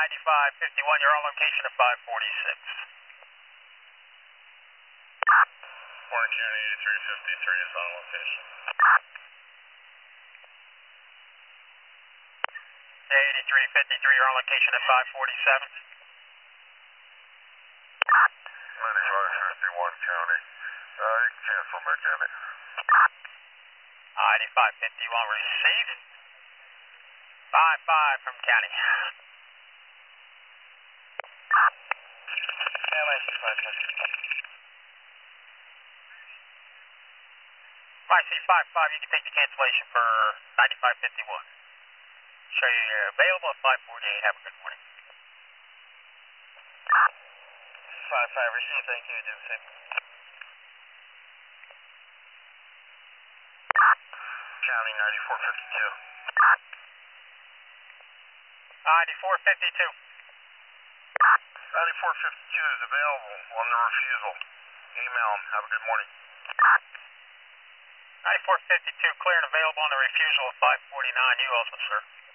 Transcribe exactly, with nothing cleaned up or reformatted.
ninety-five fifty-one, you're on location at five forty-six. Orange County eighty-three fifty-three is on location. eighty-three fifty-three, you're on location at five forty-seven. ninety-five fifty-one County. Uh, you can cancel mechanic. ninety-five fifty-one, receive. five five from County. Yeah, ninety-five fifty-one. I see five five, you can take the cancellation for ninety-five fifty-one. Show you you're available at five forty-eight. Have a good morning. five five, receive, thank you, do the same. County ninety-four fifty-two. ninety-four fifty-two. ninety-four fifty-two is available on the refusal. Email him. Have a good morning. ninety-four fifty-two, clear and available on the refusal of five forty-nine. You also, sir.